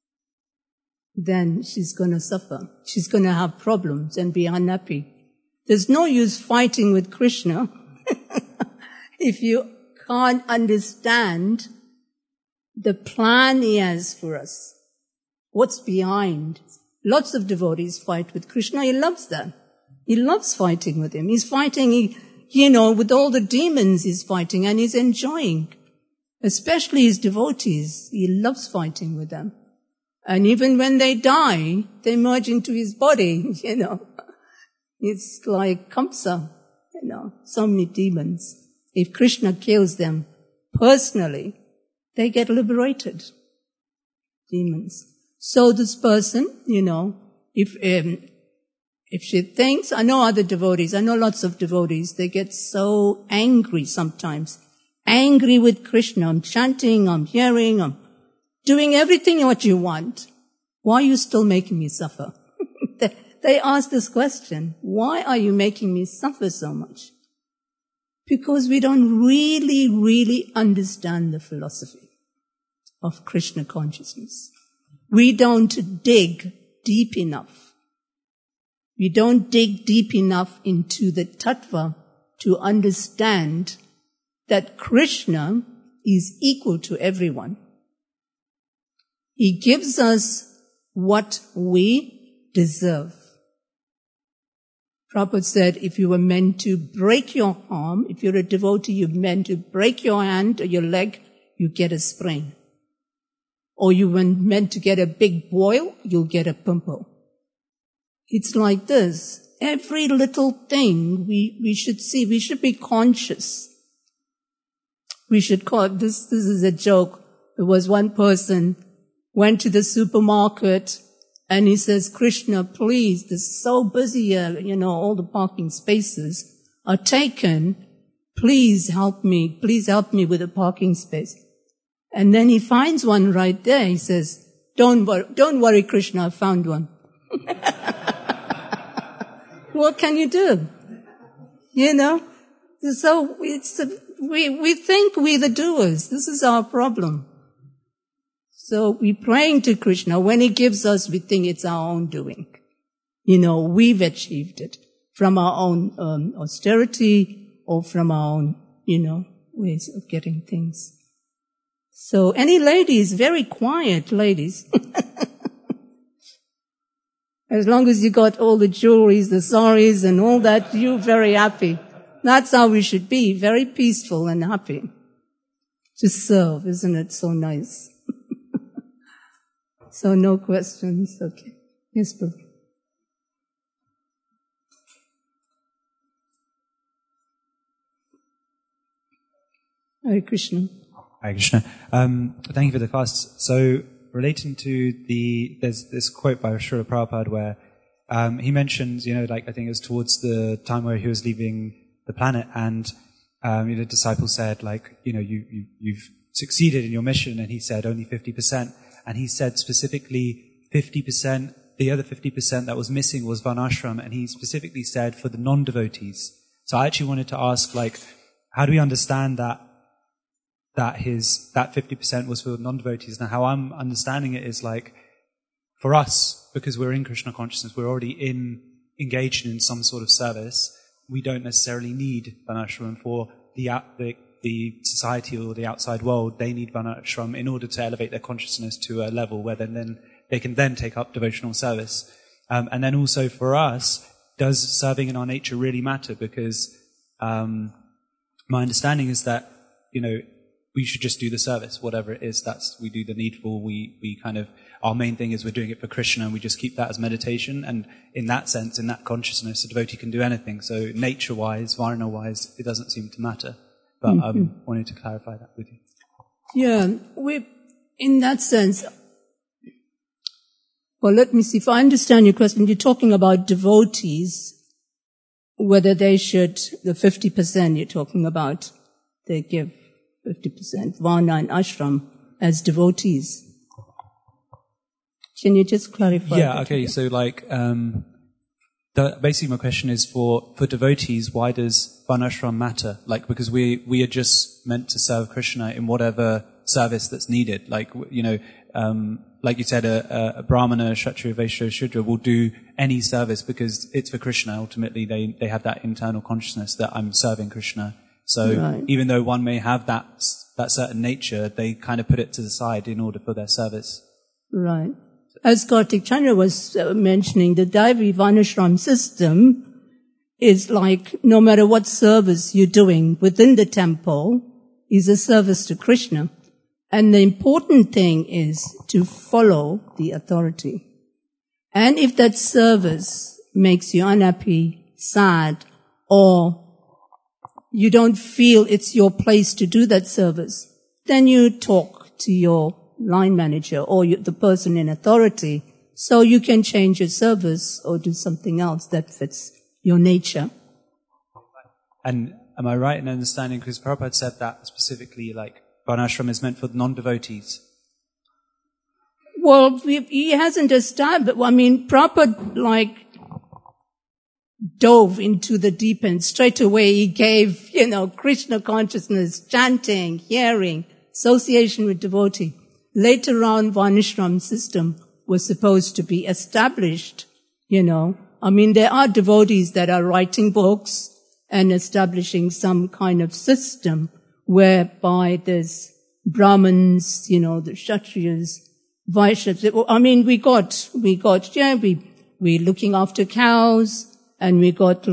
then she's going to suffer. She's going to have problems and be unhappy. There's no use fighting with Krishna if you can't understand the plan he has for us. What's behind? Lots of devotees fight with Krishna. He loves that. He loves fighting with him. He's fighting, with all the demons he's fighting and he's enjoying. Especially his devotees. He loves fighting with them. And even when they die, they merge into his body, It's like Kamsa, so many demons. If Krishna kills them personally, they get liberated. Demons. So this person, if she thinks, I know other devotees, I know lots of devotees, they get so angry sometimes. Angry with Krishna. I'm chanting, I'm hearing, I'm doing everything what you want. Why are you still making me suffer? They ask this question, why are you making me suffer so much? Because we don't really, really understand the philosophy of Krishna consciousness. We don't dig deep enough. We don't dig deep enough into the tattva to understand that Krishna is equal to everyone. He gives us what we deserve. Prabhupada said, if you were meant to break your arm, if you're a devotee, you're meant to break your hand or your leg, you get a sprain. Or you were meant to get a big boil, you'll get a pimple. It's like this. Every little thing we should see, we should be conscious. We should call it, this is a joke. There was one person went to the supermarket and he says, Krishna, please, this is so busy here, all the parking spaces are taken. Please help me with a parking space. And then he finds one right there. He says, don't worry, Krishna, I found one. What can you do? So we think we're the doers. This is our problem. So we're praying to Krishna. When he gives us, we think it's our own doing. We've achieved it from our own austerity or from our own, ways of getting things. So any ladies, very quiet ladies. As long as you got all the jewelries, the saris and all that, you're very happy. That's how we should be, very peaceful and happy. To serve, isn't it so nice? So no questions, okay. Yes, Prabhu. Hare Krishna. Hare Krishna. Thank you for the class. So, relating to there's this quote by Srila Prabhupada where he mentions, I think it was towards the time where he was leaving the planet, and the disciple said, you've succeeded in your mission, and he said only 50%, and he said specifically 50% the other 50% that was missing was Varnashram, and he specifically said for the non-devotees. So I actually wanted to ask, like, how do we understand that 50% was for non-devotees? Now, how I'm understanding it is like, for us, because we're in Krishna consciousness, we're already engaged in some sort of service. We don't necessarily need Varnashram. For the society or the outside world, they need Varnashram in order to elevate their consciousness to a level where then they can then take up devotional service. And then also for us, does serving in our nature really matter? Because my understanding is that, we should just do the service, whatever it is. We do the needful. We kind of, our main thing is we're doing it for Krishna, and we just keep that as meditation. And in that sense, in that consciousness, a devotee can do anything. So nature-wise, varna-wise, it doesn't seem to matter. But I wanted to clarify that with you. Yeah, in that sense, well, let me see. If I understand your question, you're talking about devotees, whether they should, the 50% you're talking about, they give 50% Varna and Ashram as devotees. Can you just clarify? Yeah, okay. So like, basically my question is for devotees, why does Varnashram matter? Like, because we are just meant to serve Krishna in whatever service that's needed. Like, like you said, a Brahmana, Kshatriya, Vaishya, Shudra will do any service because it's for Krishna. Ultimately, they have that internal consciousness that I'm serving Krishna. So even though one may have that certain nature, they kind of put it to the side in order for their service. Right. As Kartik Chandra was mentioning, the Daivi Varnashram system is like no matter what service you're doing within the temple is a service to Krishna. And the important thing is to follow the authority. And if that service makes you unhappy, sad, or you don't feel it's your place to do that service, then you talk to your line manager or the person in authority so you can change your service or do something else that fits your nature. And am I right in understanding, because Prabhupada said that specifically, like, Varnashram is meant for non-devotees? Well, he hasn't established, Prabhupada, dove into the deep end. Straight away he gave, Krishna consciousness, chanting, hearing, association with devotee. Later on, Varnashram system was supposed to be established, There are devotees that are writing books and establishing some kind of system whereby there's Brahmins, the Kshatriyas, Vaishyas. We're looking after cows, and we got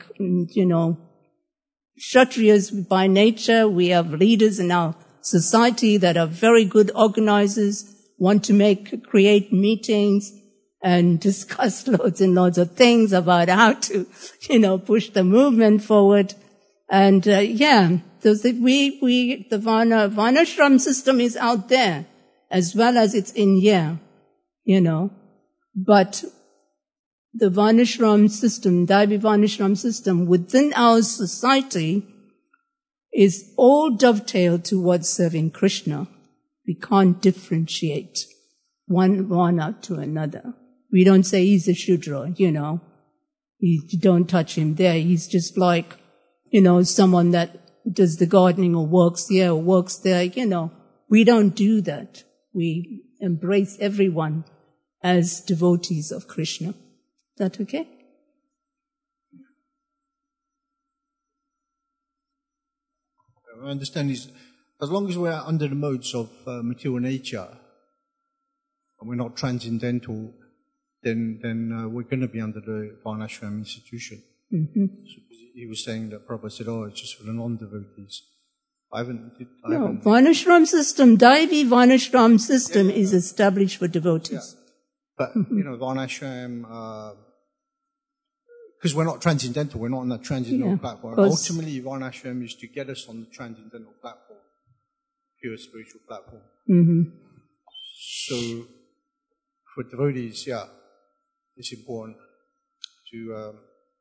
Kshatriyas by nature. We have leaders in our society that are very good organizers, want to create meetings and discuss loads and loads of things about how to, push the movement forward. And, so the Varnashram system is out there as well as it's in here, But the Varnashram system, Daivi Varnashram system within our society is all dovetailed towards serving Krishna. We can't differentiate one Varna to another. We don't say he's a Shudra, You don't touch him there. He's just like, someone that does the gardening or works here or works there, We don't do that. We embrace everyone as devotees of Krishna. Is that okay? I understand is, as long as we're under the modes of material nature, and we're not transcendental, then we're going to be under the Varnashram institution. Mm-hmm. So he was saying that Prabhupada said, it's just for the non-devotees. Varnashram system, Daivi Varnashram system is established for devotees. Yeah. But, Varnashram, because we're not transcendental, we're not on that transcendental platform. Ultimately, Varnashram is to get us on the transcendental platform, pure spiritual platform. Mm-hmm. So, for devotees, it's important to,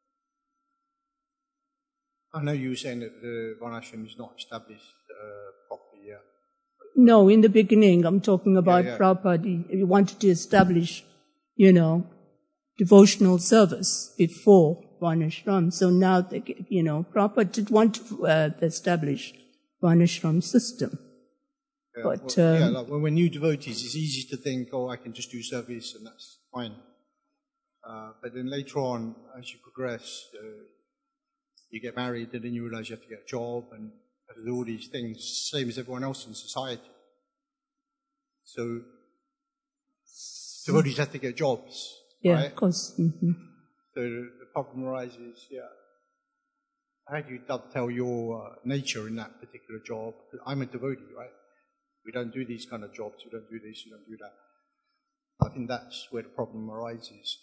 I know you were saying that the Varnashram is not established properly yet. No, in the beginning, I'm talking about Prabhupada. He wanted to establish, devotional service before Varnashram. So now, Prabhupada did want to establish Varnashram system. Yeah, But like when we're new devotees, it's easy to think, oh, I can just do service and that's fine. But then later on, as you progress, you get married and then you realize you have to get a job and do all these things, same as everyone else in society. So devotees have to get jobs, yeah, right? of course. Mm-hmm. So the problem arises, how do you dovetail your nature in that particular job? I'm a devotee, right? We don't do these kind of jobs, we don't do this, we don't do that. I think that's where the problem arises.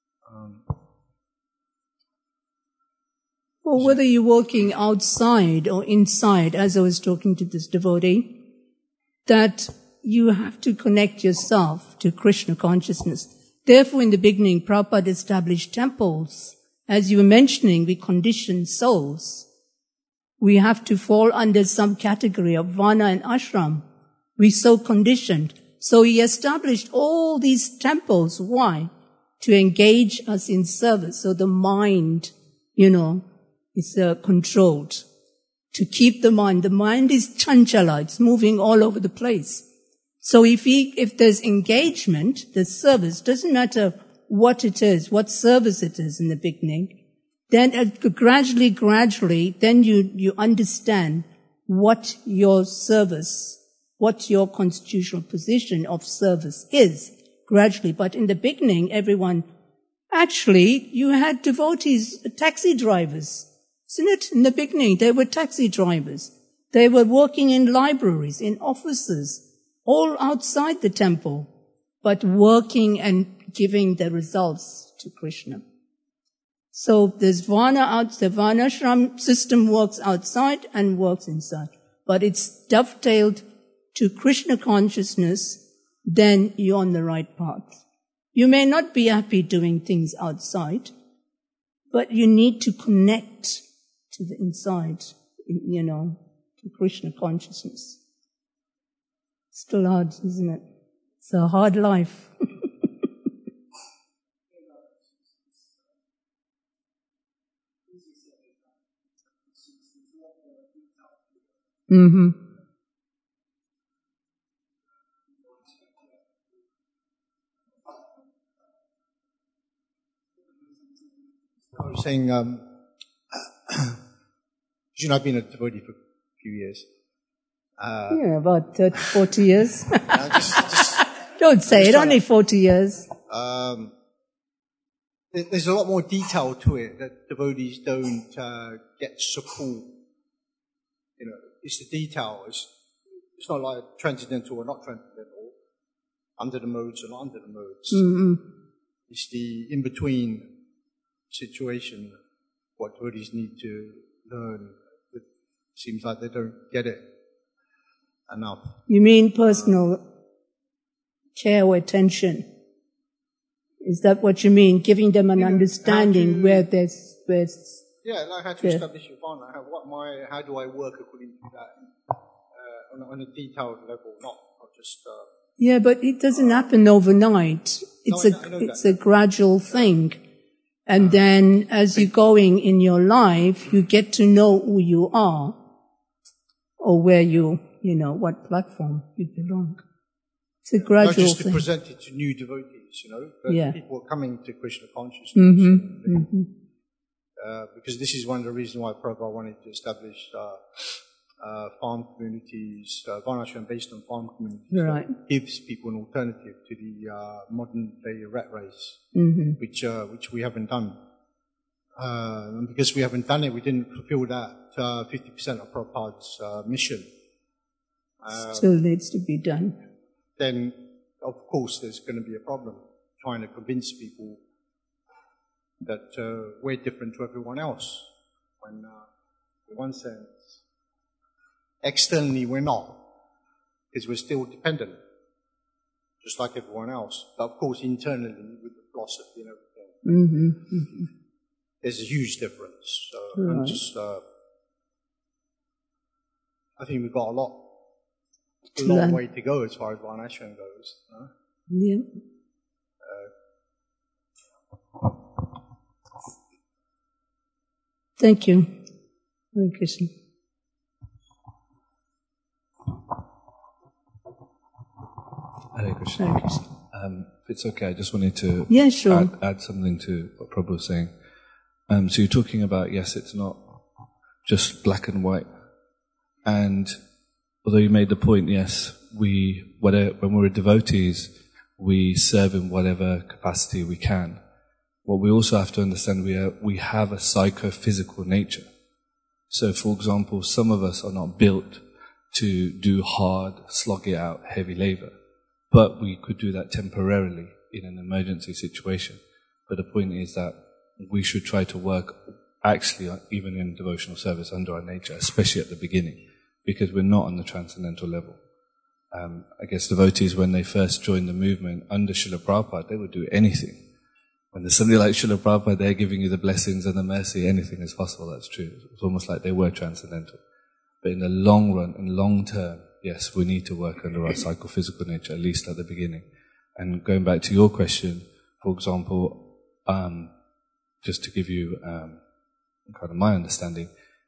Well, whether you're working outside or inside, as I was talking to this devotee, that you have to connect yourself to Krishna consciousness. Therefore, in the beginning, Prabhupada established temples. As you were mentioning, we condition souls. We have to fall under some category of Varna and Ashram. We're so conditioned. So he established all these temples. Why? To engage us in service. So the mind, is controlled. To keep the mind. The mind is chanchala. It's moving all over the place. So if there's engagement, there's service, doesn't matter what it is, what service it is in the beginning, then gradually, then you understand what your service, what your constitutional position of service is, gradually. But in the beginning, you had devotees, taxi drivers, isn't it? In the beginning, they were taxi drivers. They were working in libraries, in offices, all outside the temple, but working and giving the results to Krishna. So there's the Varnashram system works outside and works inside. But it's dovetailed to Krishna consciousness, then you're on the right path. You may not be happy doing things outside, but you need to connect to the inside, to Krishna consciousness. Still hard, isn't it? It's a hard life. Mm-hmm. I was saying, I've been a devotee for a few years. About 30, 40 years. just Don't say it, only 40 years. There's a lot more detail to it that devotees don't get support. It's the detail. It's not like transcendental or not transcendental, under the modes or not under the modes. Mm-hmm. It's the in-between situation, what devotees need to learn. It seems like they don't get it enough. You mean personal care or attention? Is that what you mean? Giving them an understanding where there's... Yeah, like how to establish your Varna. How do I work according to that on a detailed level, not just... Yeah, but it doesn't happen overnight. It's a gradual thing. And then as you're going in your life, you get to know who you are or where what platform you belong. It's a gradual thing. Not just to present it to new devotees, but people are coming to Krishna consciousness. Mm-hmm. Mm-hmm. Because this is one of the reasons why Prabhupada wanted to establish farm communities, Varnashram based on farm communities. Right. That gives people an alternative to the modern day rat race, mm-hmm. which we haven't done. And because we haven't done it, we didn't fulfill that 50% of Prabhupada's mission. Still needs to be done. Then, of course, there's going to be a problem trying to convince people that we're different to everyone else. When, in one sense, externally we're not, because we're still dependent, just like everyone else. But of course, internally, with the philosophy and everything, mm-hmm. Mm-hmm. there's a huge difference. So right. I think we've got a long way to go as far as Varnashram goes. Yeah. Thank you. Hare Krishna. Hare Krishna. Hare Krishna. If it's okay, I just wanted to sure. add something to what Prabhu was saying. So you're talking about, yes, it's not just black and white. And although you made the point, yes, when we're devotees, we serve in whatever capacity we can. What we also have to understand, we have a psychophysical nature. So, for example, some of us are not built to do hard, slog it out, heavy labor. But we could do that temporarily in an emergency situation. But the point is that we should try to work actually, even in devotional service, under our nature, especially at the beginning, because we're not on the transcendental level. I guess devotees, when they first joined the movement under Srila Prabhupada, they would do anything. When there's somebody like Srila Prabhupada, they're giving you the blessings and the mercy, anything is possible, that's true. It's almost like they were transcendental. But in the long run, in long term, yes, we need to work under our psychophysical nature, at least at the beginning. And going back to your question, for example, just to give you kind of my understanding,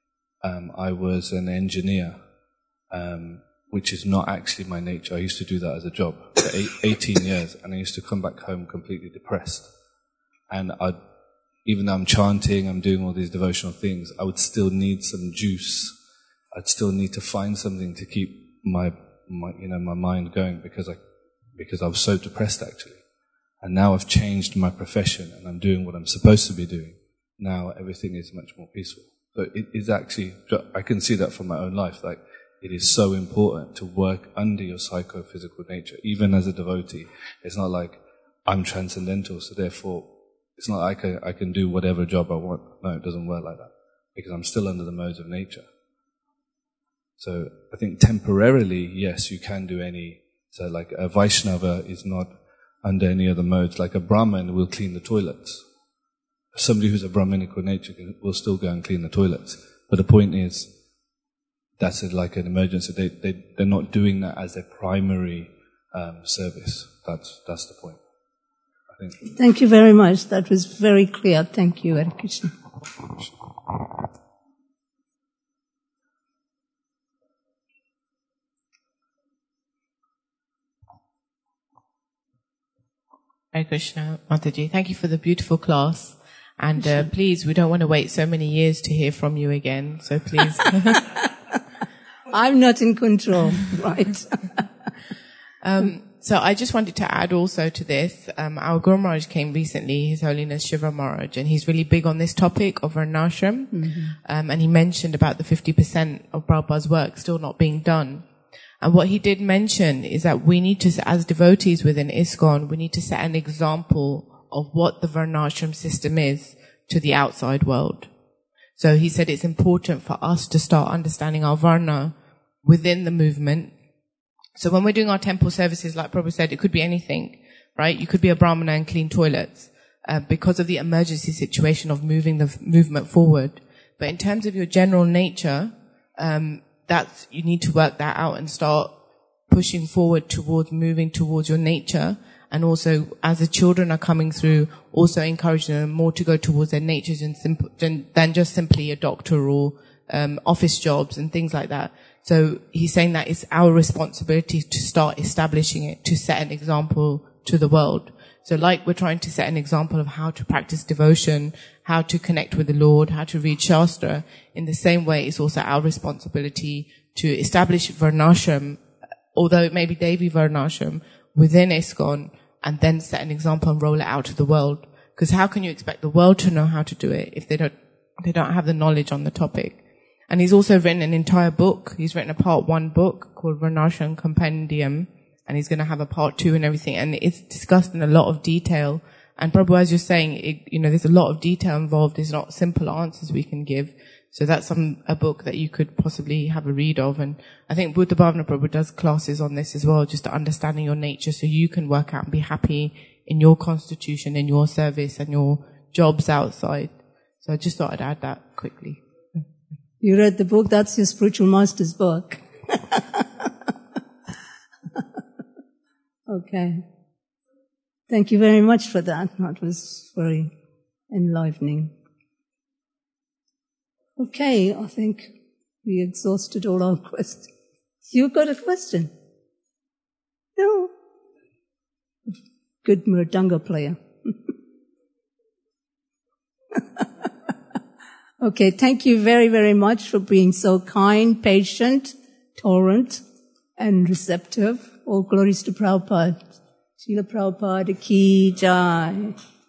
I was an engineer, which is not actually my nature. I used to do that as a job for 18 years, and I used to come back home completely depressed. And even though I'm chanting, I'm doing all these devotional things, I would still need some juice. I'd still need to find something to keep my mind going because I was so depressed actually. And now I've changed my profession and I'm doing what I'm supposed to be doing. Now everything is much more peaceful. So it is actually, I can see that from my own life, like it is so important to work under your psychophysical nature. Even as a devotee, it's not like I'm transcendental, so therefore it's not like I can do whatever job I want. No, it doesn't work like that. Because I'm still under the modes of nature. So I think temporarily, yes, you can do any. So like a Vaishnava is not under any other modes. Like a Brahmin will clean the toilets. Somebody who's a Brahminical nature will still go and clean the toilets. But the point is, that's like an emergency. They're not doing that as their primary service. That's the point. I think. Thank you very much. That was very clear. Thank you, Hare Krishna. Hare Krishna, Mataji. Thank you for the beautiful class. And please, we don't want to wait so many years to hear from you again. So please. I'm not in control, right? So I just wanted to add also to this. Our Guru Maharaj came recently, His Holiness Shiva Maharaj, and he's really big on this topic of Varnashram. Mm-hmm. And he mentioned about the 50% of Prabhupada's work still not being done. And what he did mention is that we need to, as devotees within ISKCON, we need to set an example of what the Varnashram system is to the outside world. So he said it's important for us to start understanding our Varna within the movement. So when we're doing our temple services, like Prabhu said, it could be anything, right? You could be a Brahmana and clean toilets because of the emergency situation of moving the movement forward. But in terms of your general nature, you need to work that out and start pushing forward towards moving towards your nature. And also, as the children are coming through, also encouraging them more to go towards their natures than just simply a doctor or office jobs and things like that. So he's saying that it's our responsibility to start establishing it, to set an example to the world. So like we're trying to set an example of how to practice devotion, how to connect with the Lord, how to read Shastra, in the same way it's also our responsibility to establish Varnashram, although it may be Devi Varnashram, within ISKCON, and then set an example and roll it out to the world. Because how can you expect the world to know how to do it if they don't have the knowledge on the topic? And he's also written an entire book. He's written a part 1 book called Varnashram Compendium, and he's going to have a part 2 and everything. And it's discussed in a lot of detail. And Prabhu, as you're saying, there's a lot of detail involved. There's not simple answers we can give. So that's a book that you could possibly have a read of. And I think Buddha Bhavana Prabhu does classes on this as well, just to understanding your nature so you can work out and be happy in your constitution, in your service and your jobs outside. So I just thought I'd add that quickly. You read the book? That's your spiritual master's book. Okay. Thank you very much for that. That was very enlivening. Okay, I think we exhausted all our questions. You got a question? No? Good mridanga player. Okay, thank you very, very much for being so kind, patient, tolerant, and receptive. All glories to Prabhupada. Srila Prabhupada ki jai.